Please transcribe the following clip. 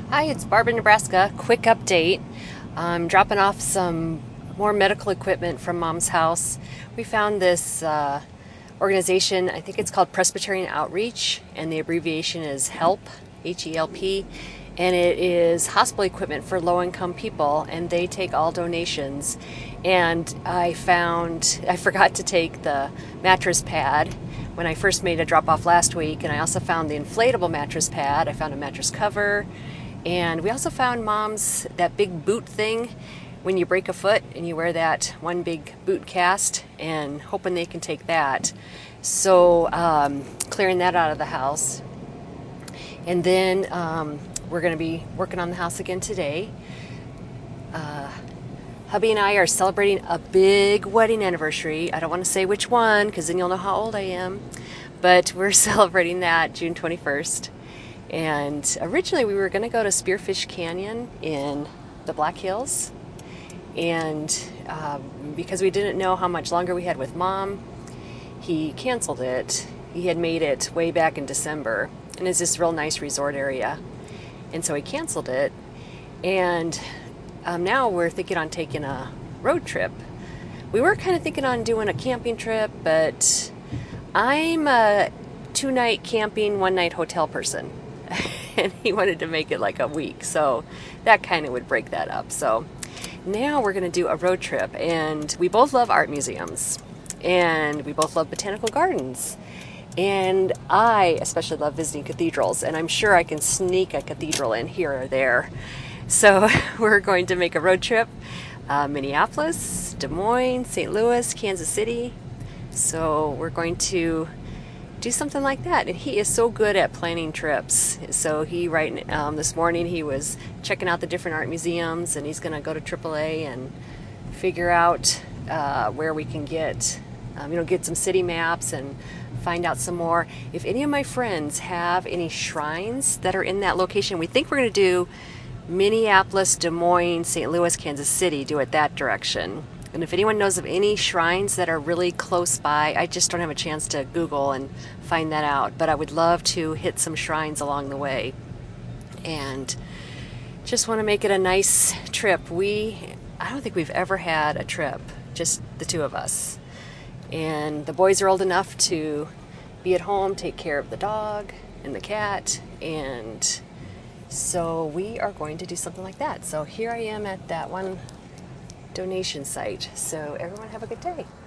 Hi, it's Barbara, Nebraska. Quick update. I'm dropping off some more medical equipment from Mom's house. We found this organization, I think it's called Presbyterian Outreach, and the abbreviation is HELP, HELP, and it is hospital equipment for low income people, and they take all donations. And I forgot to take the mattress pad when I first made a drop off last week, and I also found the inflatable mattress pad. I found a mattress cover. And we also found Mom's that big boot thing when you break a foot and you wear that one big boot cast, and hoping they can take that. So clearing that out of the house. And then we're going to be working on the house again today. Hubby and I are celebrating a big wedding anniversary. I don't want to say which one because then you'll know how old I am. But we're celebrating that June 21st. And originally we were going to go to Spearfish Canyon in the Black Hills. And because we didn't know how much longer we had with Mom, he canceled it. He had made it way back in December. And it's this real nice resort area. And so he canceled it. And now we're thinking on taking a road trip. We were kind of thinking on doing a camping trip, but I'm a 2-night camping, 1-night hotel person. And he wanted to make it like a week, so that kind of would break that up. So now we're going to do a road trip, and we both love art museums, and we both love botanical gardens, and I especially love visiting cathedrals, and I'm sure I can sneak a cathedral in here or there. So we're going to make a road trip, Minneapolis, Des Moines, St. Louis, Kansas City. So we're going to do something like that. And he is so good at planning trips. So this morning he was checking out the different art museums, and he's going to go to AAA and figure out where we can get some city maps and find out some more. If any of my friends have any shrines that are in that location, we think we're going to do Minneapolis, Des Moines, St. Louis, Kansas City, do it that direction. And if anyone knows of any shrines that are really close by, I just don't have a chance to Google and find that out. But I would love to hit some shrines along the way. And just want to make it a nice trip. I don't think we've ever had a trip, just the two of us. And the boys are old enough to be at home, take care of the dog and the cat. And so we are going to do something like that. So here I am at that one donation site. So everyone have a good day.